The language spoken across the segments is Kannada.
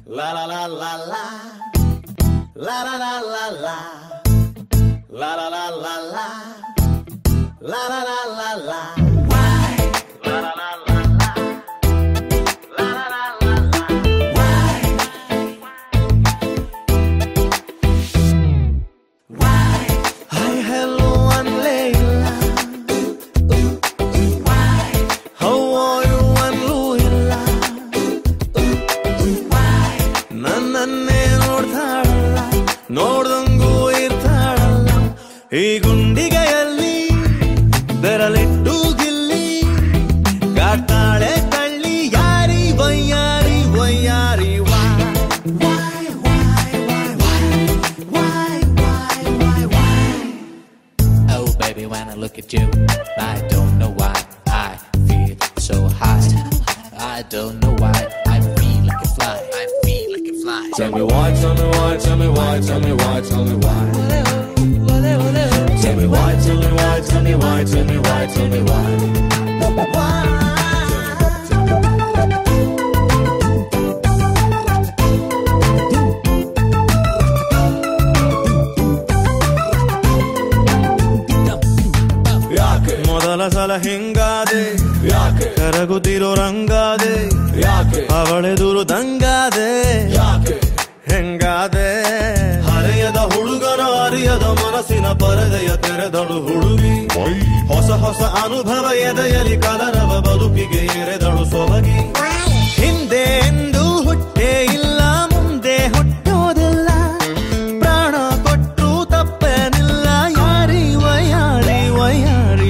La la la la la. La la la la la. La la la la la. La la la la la. Why? La la la la la. La la la la la. Why? Why? Hi, hello, I'm Layla. Why? How are you, I'm Louila. Why? ನನ್ನನ್ನೇ ನೋಡ್ತಾಳಲ್ಲ, ನೋಡ್ದಂಗೂ ಇರ್ತಾಳಲ್ಲ, ಈ ಗುಂಡಿಗೆಯಲ್ಲಿ ಬೆರಳಿಟ್ಟು ಗಿಲ್ಲಿ ಕಾಡ್ತಾಳೆ ಕಳ್ಳಿ ಯಾರಿ ವಯ್ಯಾರಿ ವಯ್ಯಾರಿ. Oh baby, when I look at you, I don't know why I feel so high. I don't know why I feel like a fly. I feel like a fly. Tell me why, tell me why, tell me why, tell me why, tell me why. Tell me why, tell me why, tell me why, tell me why, tell me why. ಮೊದಲ ಸಲ ಹಿಂಗಾದೆ ಯಾಕೆ, ಕರಗುತ್ತಿರೋ ರಂಗಾದೆ ಯಾಕೆ, ಅವಳೆದುರು ದಂಗಾದೆ ಯಾಕೆ, ಹೆಂಗಾದೆ. ಹರೆಯದ ಹುಡುಗರ ಅರಿಯದ ಮನಸ್ಸಿನ ಪರದೆಯ ತೆರೆದಳು ಹುಡುಗಿ, ಹೊಸ ಹೊಸ ಅನುಭವ ಎದೆಯಲಿ ಕಲರವ ಬದುಕಿಗೆ ಎರೆದಳು ಸೊಬಗಿ. ಹಿಂದೆ ಎಂದು ಹುಟ್ಟೇ ಇಲ್ಲ, ಮುಂದೆ ಹುಟ್ಟೋದಿಲ್ಲ, ಪ್ರಾಣ ಕೊಟ್ಟರು ತಪ್ಪೇನಿಲ್ಲ, ಯಾರಿ ವಯಾರಿ ವಯಾರಿ.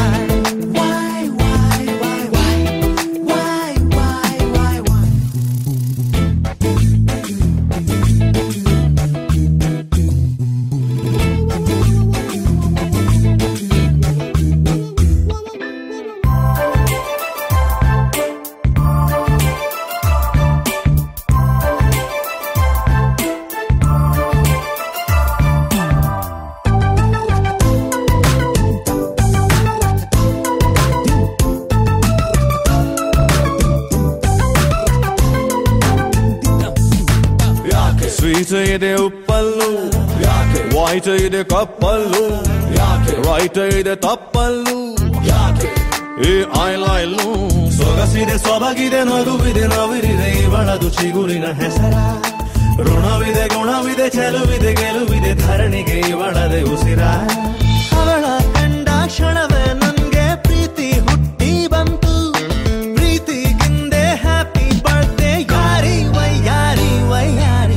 ಸ್ವೀಟ್ ಇದೆ ಉಪ್ಪಲ್ಲು ಯಾಕೆ, ವೈಟ್ ಇದೆ ಕಪ್ಪಲ್ಲು ಯಾಕೆ, ರೈಟ್ ಇದೆ ತಪ್ಪಲ್ಲು ಯಾಕೆ, ಈ ಐಲೈಲು ಸೊಗಸಿದೆ ಸೊಬಗಿದೆ ನಗುವಿದೆ ನವಿರಿದೆ ಇವಳದು ಚಿಗುರಿನ ಹೆಸರ. ಋಣವಿದೆ ಗುಣವಿದೆ ಚೆಲುವಿದೆ ಗೆಲುವಿದೆ ಧರಣಿಗೆ ಇವಳದೆ ಉಸಿರ. ಅವಳ ಕಂಡ ಕ್ಷಣವೇ ನನ್ಗೆ ಪ್ರೀತಿ ಹುಟ್ಟಿ ಬಂತು, ಪ್ರೀತಿಗಿಂದೆ ಹ್ಯಾಪಿ ಬರ್ತ್ಡೇ ಯಾರಿ ವಯ್ಯಾರಿ ವಯ್ಯಾರಿ.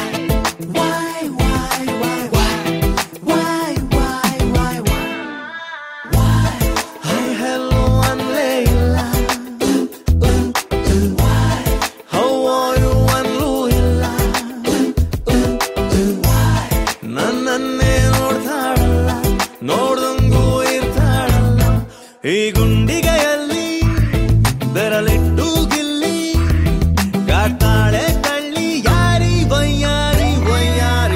ನನ್ನನ್ನೇ ನೋಡ್ತಾಳಲ್ಲ, ನೋಡ್ದಂಗೂ ಇರ್ತಾಳಲ್ಲ, ಈ ಗುಂಡಿಗೆಯಲ್ಲಿ ಬೆರಳಿಟ್ಟು ಗಿಲ್ಲಿ ಕಾಡ್ತಾಳೆ ಕಳ್ಳಿ ಯಾರಿ ವಯ್ಯಾರಿ ವಯ್ಯಾರಿ.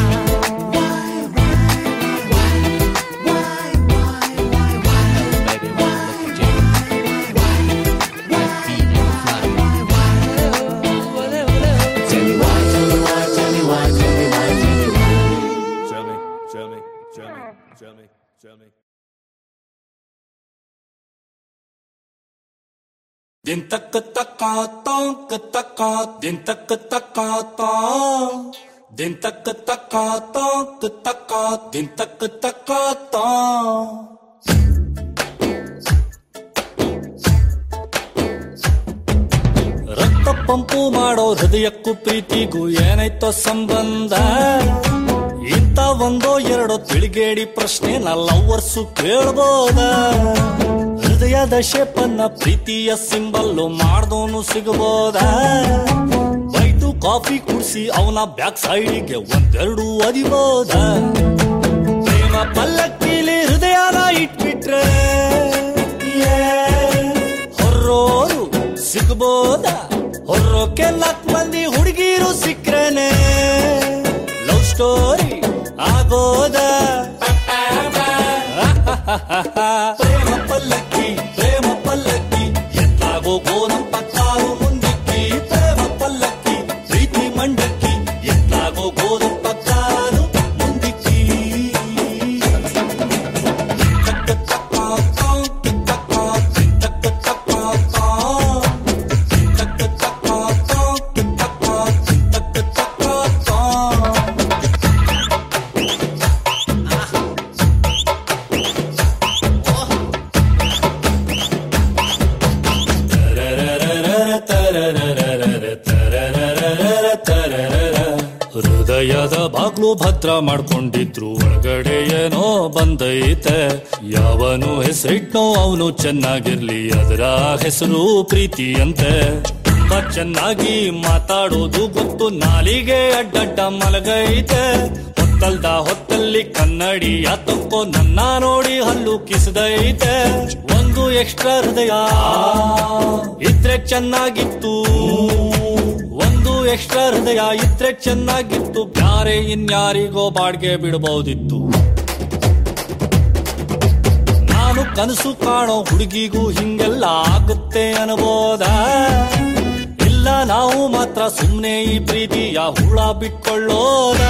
Din tak takatong katakot, din tak takatong, din tak takatong katakot, din tak takatong. ರಕ್ತ ಪಂಪು ಮಾಡೋ ಹೃದಯಕ್ಕೂ ಪ್ರೀತಿಗೂ ಏನೈತೋ ಸಂಬಂಧ, ಇಂಥ ಒಂದೋ ಎರಡೋ ತಿಳಿಗೇಡಿ ಪ್ರಶ್ನೆ ನಾ ಲವ್ವರ್ಸು ಕೇಳ್ಬೋದ. ಹೃದಯದ ಶೇಪನ್ನ ಪ್ರೀತಿಯ ಸಿಂಬಲ್ಲು ಮಾಡ್ದೋನು ಸಿಗಬೋದ. ಬೈದು ಕಾಫಿ ಕುಡಿಸಿ ಅವನ ಬ್ಯಾಕ್ ಸೈಡಿಗೆ ಒಂದೆರಡು ಒದಿಬೋದ. ಪ್ರೇಮ ಪಲ್ಲಕ್ಕಿಲಿ ಹೃದಯನ ಇಟ್ಬಿಟ್ರೆ ಹೊರ್ರೋರು ಸಿಗಬೋದ. ಹೊರ್ರೋಕೆ 4 ಮಂದಿ ಹುಡುಗಿರು ಸಿಕ್ರೇನೆ ಲವ್ ಸ್ಟೋರಿ ಆಗೋದ. ಪ್ರೇಮ ಪಲ್ಲಕ್ಕಿ ಪ್ರೇಮ ಪಲ್ಲಕ್ಕಿ ಎಂತಾಗೋಗೋ ನಮ್ಮ ಕಾರು ಮುಂದಿಕ್ಕಿ. ಪ್ರೇಮ ಪಲ್ಲಕ್ಕಿ ಪ್ರೀತಿ ಬಾಗ್ಲು ಭದ್ರ ಮಾಡ್ಕೊಂಡಿದ್ರು ಒಳಗಡೆ ಏನೋ ಬಂದೈತೆ. ಯಾವನು ಹೆಸರಿಟ್ನೋ ಅವನು ಚೆನ್ನಾಗಿರ್ಲಿ, ಅದರ ಹೆಸರು ಪ್ರೀತಿ ಅಂತೆ. ತುಂಬಾ ಚೆನ್ನಾಗಿ ಮಾತಾಡೋದು ಗೊತ್ತು, ನಾಲಿಗೆ ಅಡ್ಡಡ್ಡ ಮಲಗೈತೆ. ಹೊತ್ತಲ್ದ ಹೊತ್ತಲ್ಲಿ ಕನ್ನಡಿಯ ತಕ್ಕೋ ನನ್ನ ನೋಡಿ ಹಲ್ಲು ಕಿಸದೈತೆ. ಒಂದು ಎಕ್ಸ್ಟ್ರಾ ಹೃದಯ ಇದ್ರೆ ಚೆನ್ನಾಗಿತ್ತು, ಒಂದು ಎಕ್ಸ್ಟ್ರಾ ಹೃದಯ ಇದ್ರೆ ಚೆನ್ನಾಗಿತ್ತು. ಬ್ಯಾರೆ ಇನ್ಯಾರಿಗೋ ಬಾಡ್ಗೆ ಬಿಡಬಹುದಿತ್ತು. ನಾನು ಕನಸು ಕಾಣೋ ಹುಡುಗಿಗೂ ಹಿಂಗೆಲ್ಲ ಆಗುತ್ತೆ ಅನ್ಬೋದ? ಇಲ್ಲ ನಾವು ಮಾತ್ರ ಸುಮ್ನೆ ಈ ಪ್ರೀತಿಯ ಹುಳ ಬಿಟ್ಕೊಳ್ಳೋದ?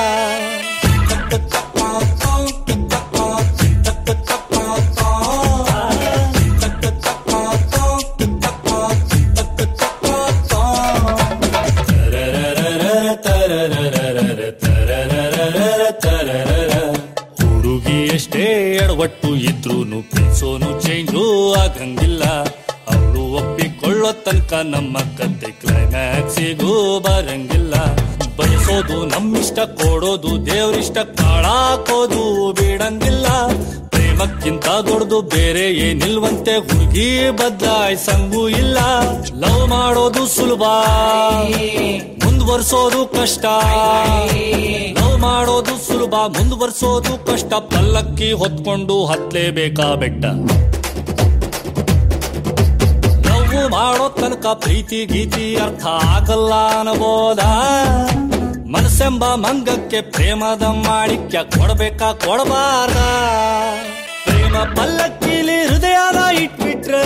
ಹುಡುಗಿ ಎಷ್ಟೇ ಎಡವಟ್ಟು ಇದ್ರೂನು ಪ್ರೀಸೋನು ಚೇಂಜು ಆಗಂಗಿಲ್ಲ. ಅವಳು ಒಪ್ಪಿಕೊಳ್ಳೋ ತನಕ ನಮ್ಮ ಕತೆ ಕ್ಲೈಮ್ಯಾಕ್ಸಿಗೂ ಬರಂಗಿಲ್ಲ. ಬಯಸೋದು ನಮ್ಮಿಷ್ಟ, ಕೊಡೋದು ದೇವ್ರಿಷ್ಟ, ಕಾಳಾಕೋದು ಬಿಡಂಗಿಲ್ಲ. ಪ್ರೇಮಕ್ಕಿಂತ ದೊಡ್ಡದು ಬೇರೆ ಏನಿಲ್ವಂತೆ, ಹುಡುಗಿ ಬದಲಾಯಿಸಂಗೂ ಇಲ್ಲ. ಲವ್ ಮಾಡೋದು ಸುಲಭ, ಮುಂದುವರ್ಸೋದು ಕಷ್ಟ. ಲವ್ ಮಾಡೋದು ಸುಲಭ, ಮುಂದುವರ್ಸೋದು ಕಷ್ಟ. ಪಲ್ಲಕ್ಕಿ ಹೊತ್ಕೊಂಡು ಹತ್ಲೇಬೇಕಾ ಬೆಟ್ಟ. ಲವ್ ಮಾಡೋ ತನಕ ಪ್ರೀತಿ ಗೀತಿ ಅರ್ಥ ಆಗಲ್ಲ ಅನ್ಬೋದ? ಮನಸ್ಸೆಂಬ ಮಂಗಕ್ಕೆ ಪ್ರೇಮದ ಮಾಣಿಕ್ಯ ಕೊಡಬೇಕಾ ಕೊಡಬಾರ್ದ? ಪ್ರೇಮ ಪಲ್ಲಕ್ಕಿಲಿ ಹೃದಯನ ಇಟ್ಬಿಟ್ರೆ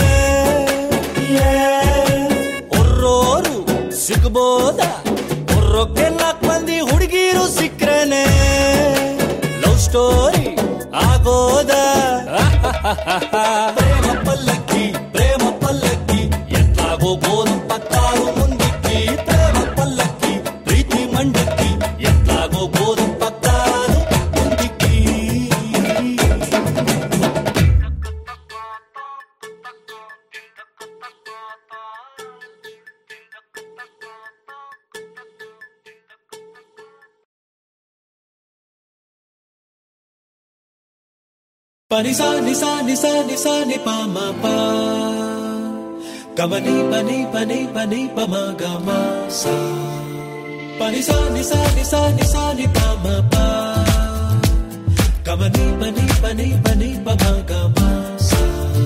ಹೊರ್ರೋರು ಸಿಗ್ಬೋದ? ಹೊರ್ರೋಕೆ 4 ಮಂದಿ ಹುಡುಗಿರು ಸಿಕ್ರೇನೆ ಲವ್ ಸ್ಟೋರಿ ಆಗೋದ? ಪ್ರೇಮ ಪಲ್ಲಕ್ಕಿ, ಪ್ರೇಮ ಪಲ್ಲಕ್ಕಿ ಎತ್ತಾಗೋ ಗೋಲಪ್ಪ ಕಾಲು ಮುಂದಿಕ್ಕಿ. ಪ್ರೇಮ ಪಲ್ಲಕ್ಕಿ ಪ್ರೀತಿ ಮಂಡಕ್ಕಿ ಎತ್ತಾಗೋ ಗೋಲಪ್ಪ ಕಾಲು ಮುಂದಿಕ್ಕಿ. Panisa nisa nisa nisa ni pa ma pa, kamani pani pani pani pa ma ga ma sa. Panisa nisa nisa nisa ni pa ma pa, kamani pani pani pani pa ma ga ma sa.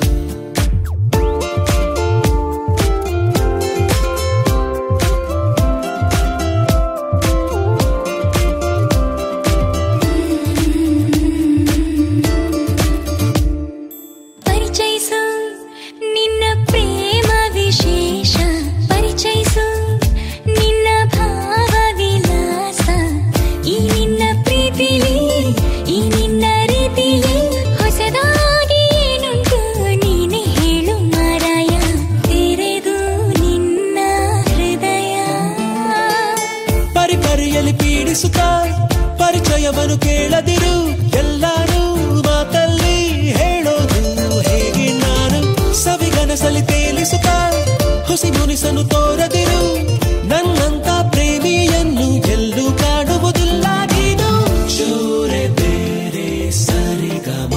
ಪರಿಚಯವನ್ನು ಕೇಳದಿರು, ಎಲ್ಲರೂ ಮಾತಲ್ಲಿ ಹೇಳೋದು ಹೇಗೆ ನಾನು. ಸವಿಗನಸಲಿ ತೇಲಿಸುತ್ತಾ ಹುಸಿ ಮುನಿಸನ್ನು ತೋರದಿರು, ನನ್ನಂತ ಪ್ರೇಮಿಯನ್ನು ಎಲ್ಲೂ ಕಾಣುವುದಿಲ್ಲ ನೀನು. ಚೂರೆ ಬೇರೆ ಸರಿಗಮ,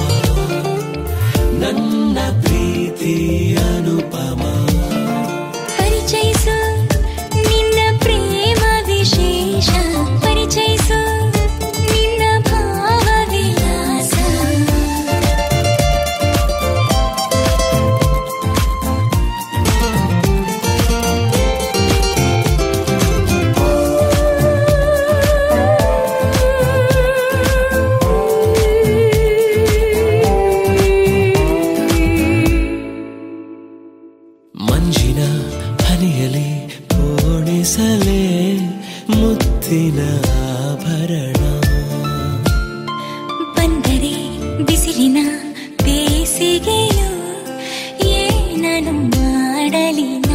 ನನ್ನ ಪ್ರೀತಿ ಅನುಪಮ. ಪರಿಚಯಿಸು ನಿನ್ನ ಪ್ರೇಮ ವಿಶೇಷ, ಪರಿಚಯಿಸು ನಿನ್ನ ಭಾವ ವಿಲಾಸ. ಮಂಜಿನ ಹನಿಯಲಿ ಪೋಣಿಸಲೇ ಮುತ್ತಿನ ಆಭರಣ, ಬಂದರೆ ಬಿಸಿಲಿನ ಬೇಸಿಗೆಯು ಏನನು ಮಾಡಲಿನ.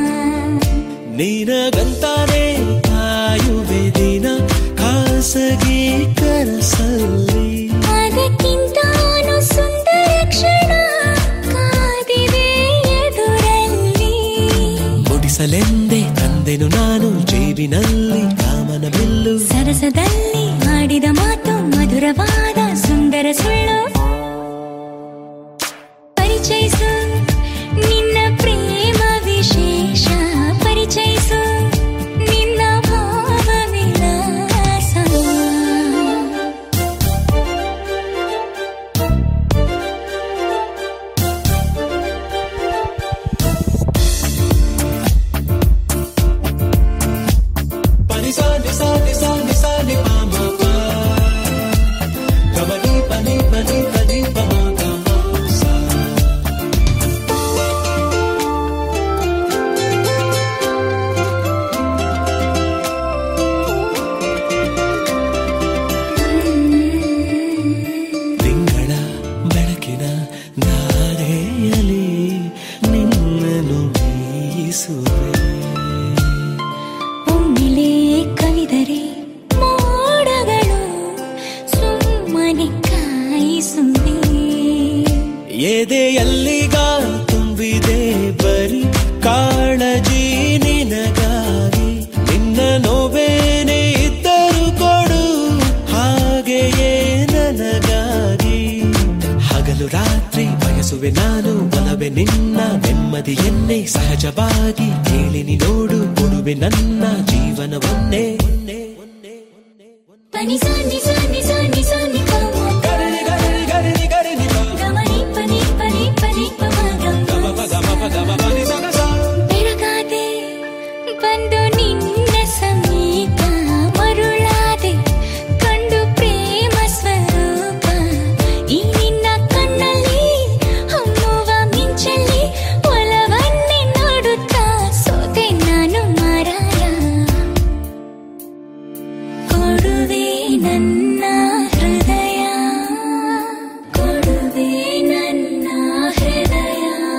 ನಿನಗಂತಾನೆ ಕಾಯುವೆ ದಿನ ಖಾಸಗಿ ಕನಸಲ್ಲಿ. ಅದಕ್ಕಿಂತಾನು ಸುಂದರ ಕ್ಷಣ ಕಾದಿವೆ ಎದುರಲ್ಲಿ. ಮುಡಿಸಲೆಂದೇ ನನ್ನ ತಂದೆನು ನಾನು ಜೇಬಿನಲ್ಲಿ ಕಾಮನ ಬಿಲ್ಲು. ಸರಸದಲ್ಲಿ ಆಡಿದ ಮಾತು ಮಧುರವಾದ ಸುಂದರ ಸುಳ್ಳು. ಪರಿಚಯಿಸು ನಿನ್ನ ಪ್ರೇಮ ವಿಶೇಷ, ಪರಿಚಯಿಸು ನಿನ್ನ ಭಾವ ವಿಲಾಸ. Sa ni sa ni sa ni sa ni pa ma pa, ga ma ni pa ni pa ni pa ni pa ma ga ma sa. ತಿಂಗಳ ಬೆಳಕಿನ ದಾರೆಯಲ್ಲಿ ನಿನ್ನನ್ನು ಬೀಸುವೆ. ಕವಿದರೆ ಮೋಡಗಳು ಸುಮ್ಮನೆ ಕಾಯಿಸುವೆ. ಎದೆಯಲ್ಲಿಗ ತುಂಬಿದೆ ಬರೀ ಕಾಳಜಿ ನಿನಗಾಗಿ. ನಿನ್ನ ನೋವೇನೆ ಇದ್ದರೂ ಕೊಡು ಹಾಗೆಯೇ ನನಗಾಗಿ. ಹಗಲು ರಾತ್ರಿ ಬಯಸುವೆ ನಾನು ಒಲವೆ ನಿನ್ನ ನೆಮ್ಮದಿಯನ್ನೇ. ಸಹಜವಾಗಿ ಕೇಳಿನಿ ನೋಡು ಕೊಡುವೆ ನನ್ನ ಜೀವನವನ್ನೇ. ಪನಿ ಸಾ ನಿ ಸಾ ನಿ ಸಾ ನಿ ಸಾ ನಿ ಪ ಮ ಗರಿ ಗರಿ ಗರಿ ಗರಿ ನಿ ಪ ಗ ಮ ನಿ ಪ ನಿ ಪ ನಿ ಪ ನಿ ಪ ಮ ಗ ಮ ಗ ಮ ಪ ಗ ಮ ಪ ನಿ ಸಾ ಗ ಸಾ. ಬೆಳಗಾದೆ ಬಂದು ನಿನ್ನ ಸಮೀಪ, ಮರುಳಾದೆ ಕಂಡು ಪ್ರೇಮ ಸ್ವರೂಪ. ಈ ನಿನ್ನ ಕಣ್ಣಲ್ಲಿ ಹಮ್ಮುವ ಮಿಂಚಲ್ಲಿ ಒಲವನ್ನೇ ನೋಡುತ್ತಾ ಸೋತೆ ನಾನು ಮಾರಾಯ. ಕೊಡುವೆ ನನ್ನ ಹೃದಯ, ಕೊಡುವೆ ನನ್ನ ಹೃದಯ.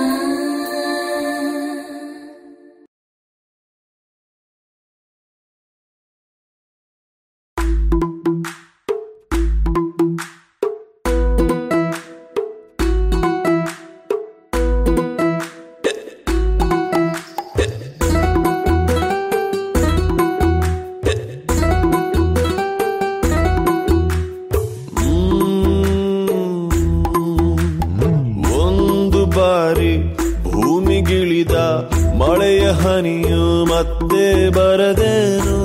ಒಂದು ಬಾರಿ ಭೂಮಿಗಿಳಿದ ಮಳೆಯ ಹನಿಯು ಮತ್ತೆ ಬರದೇನು.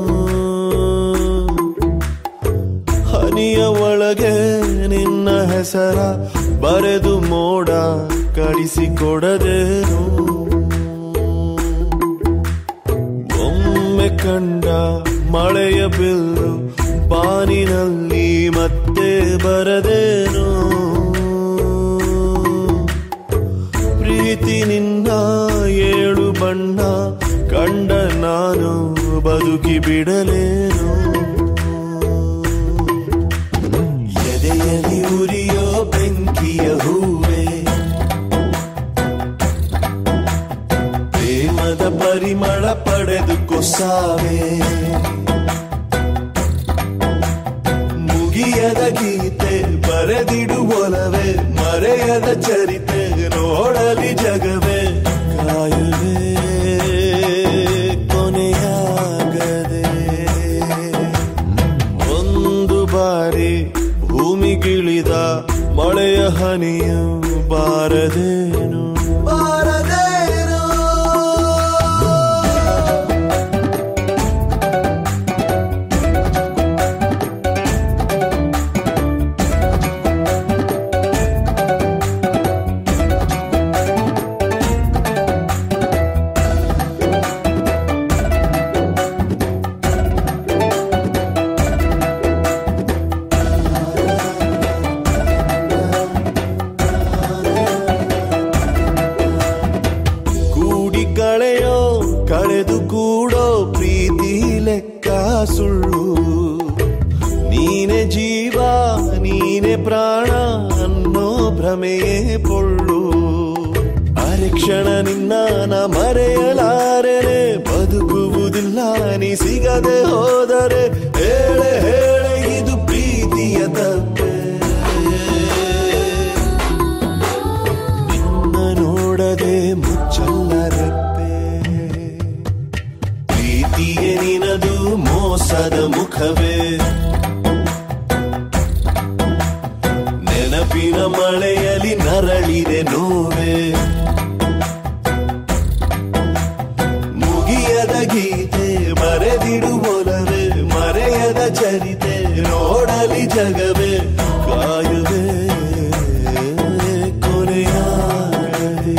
ಹನಿಯ ಒಳಗೆ ನಿನ್ನ ಹೆಸರ ಬರೆದು ಮೋಡ ಕಳಿಸಿಕೊಡದೇನು. ಒಮ್ಮೆ ಕಂಡ ಮಳೆಯ ಬಿಲ್ಲು ಬಾನಿನಲ್ಲಿ ಮತ್ತೆ ಬರದೇನು. ಪ್ರೀತಿ ನಿನ್ನ ಏಳು ಬಣ್ಣ ಕಂಡ ನಾನು ಬದುಕಿ ಬಿಡಲೇನು. ಎದೆಯಲ್ಲಿ ಉರಿಯೋ ಬೆಂಕಿಯ ಹೂವೆ, ಪ್ರೇಮದ ಪರಿಮಳ ಪಡೆದು ಕೊಸಾವೆ. ಮುಗಿಯದ ಗೀತೆ ಬರೆದಿಡುವೊಲವೇ, ಮರೆಯದ ಚರಿತೆ ನೋಡಲಿ ಜಗವೇ. ಕಾಯುವೆ ಕೊನೆಯಾಗದೆ. ಒಂದು ಬಾರಿ ಭೂಮಿಗಿಳಿದ ಮಳೆಯ ಹನಿಯು ಬಾರದೇನು, ಬಾರದೇನು. ಕಳೆದು ಕೂಡೋ ಪ್ರೀತಿ ಲೆಕ್ಕ ಸುಳ್ಳು. ನೀನೆ ಜೀವ ನೀನೆ ಪ್ರಾಣ ಅನ್ನೋ ಭ್ರಮೆಯೇ ಪೊಳ್ಳು. ಅರೆ ಕ್ಷಣ ನಿನ್ನ ನ ಮರೆಯಲಾರೆನೆ, ಬದುಕುವುದಿಲ್ಲ ನೀ ಸಿಗದೆ ಹೋದರೆ. ಹೇಳೆ ಹೇಳೆ ಇದು ಪ್ರೀತಿಯ ತಪ್ಪೆ. ನಿನ್ನ ನೋಡದೆ ಮುಚ್ಚಲ್ಲ ರೆಪ್ಪೆ. ಮುಖವೇ ನೆನಪಿನ ಮಳೆಯಲ್ಲಿ ನರಳಿದೆ ನೋವೆ ಮುಗಿಯದ ಗೀತೆ ಬರೆದಿಡುವೊಲವೇ ಮರೆಯದ ಚರಿತೆ ನೋಡಲಿ ಜಗವೇ ಕಾಯುವೆ ಕೊನೆಯಾಗದೆ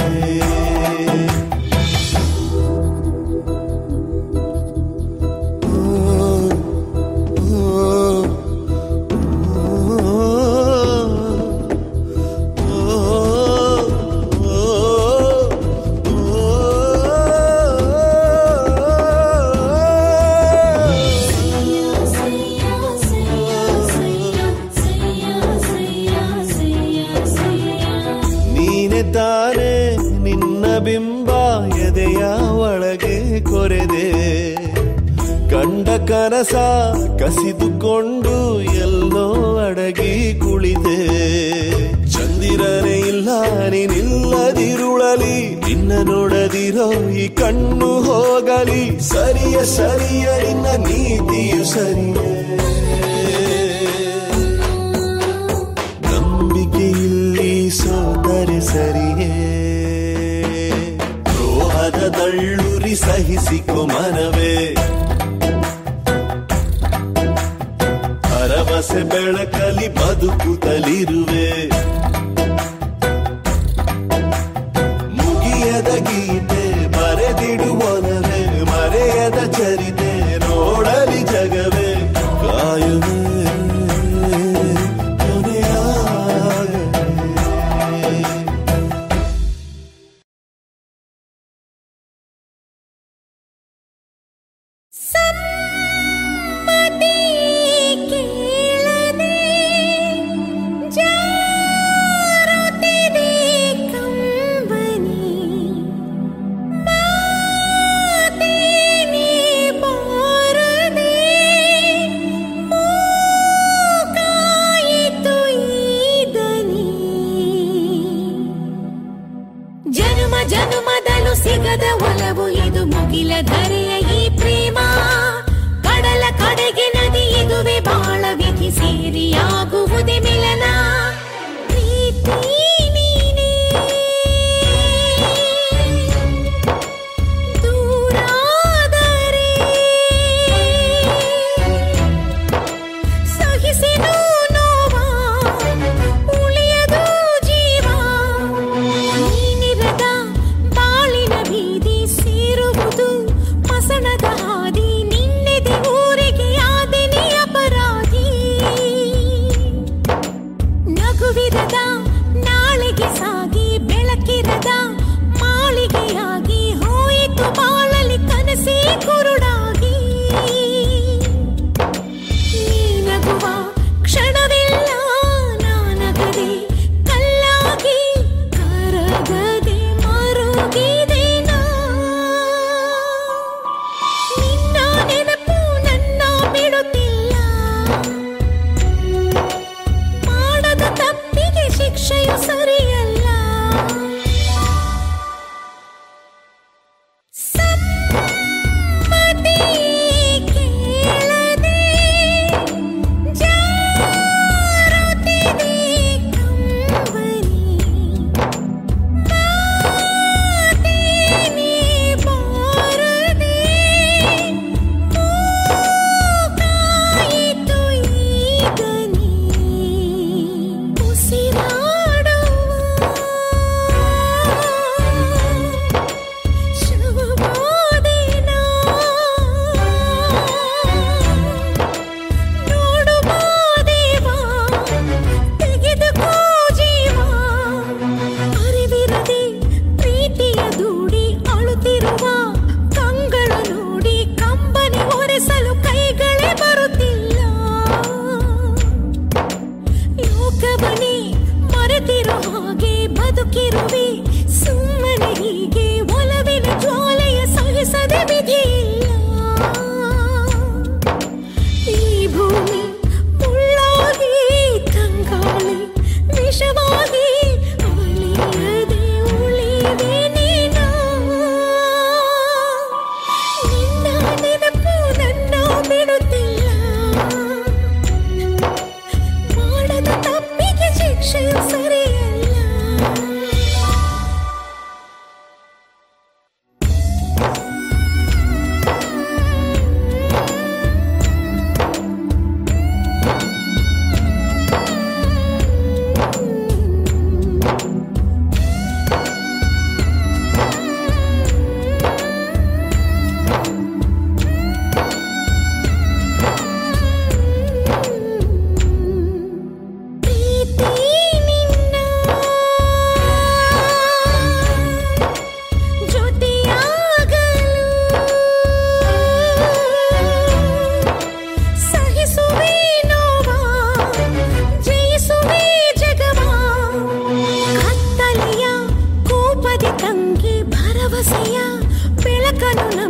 ತಾನೆ ನಿನ್ನ ಬಿಂಬ ಎದೆಯ ಒಳಗೆ ಕೊರೆದೆ ಕಂಡ ಕನಸ ಕಸಿದುಕೊಂಡು ಎಲ್ಲೋ ಅಡಗಿ ಕುಳಿದೆ ಚಂದಿರನೇ ಇಲ್ಲ ನೀನಿಲ್ಲದಿರುಳಲಿ ನಿನ್ನ ನೋಡದಿರೋ ಈ ಕಣ್ಣು ಹೋಗಲಿ ಸರಿಯ ಸರಿಯ ನಿನ್ನ ನೀತಿಯು ಸರಿಯೇ ನಂಬಿಕೆಯಲ್ಲಿ ಸೋದರೆ ಸರಿಯೇ ದ್ರೋಹದ ದಳ್ಳುರಿ ಸಹಿಸಿಕೊ ಮನವೇ ಭರವಸೆ ಬೆಳಕಲಿ ಬದುಕುತ್ತಲಿರುವೆ ಮುಗಿಯದ ಗೀತೆ ಬರೆದಿಡುವೊಲವೇ ಮರೆಯದ ಚರಿತೆ ನೋಡಲಿ ಜಗವೇ ಕಾಯುವೆ ಜನುಮದಲು ಸಿಗದ ಒಲವು ಇದು ಮುಗಿಲ ಧರೆಯ ಈ ಪ್ರೇಮ ಕಡಲ ಕಡೆಗೆ ನದಿ ಇದುವೆ ಬಾಳ ವಿಧಿ ಸೇರಿಯಾಗುವುದೇ ಮಿಲನ ಪ್ರೀತಿ ನೀನೇ ದೂರಾದರೆ ಸಹಿಸೆನು ನೋವಾ ಉಳಿಯದು ಜೀವ ನೀನಿರದ ಬಾಳಿನ ಬೀದಿ ಸೇರುವುದು ಮಸಣದ ಹಾದಿ ನಿನ್ನೆದೆ ಊರಿಗೆ ಆದೆನಿ ಅಪರಾಧಿ ನಾನು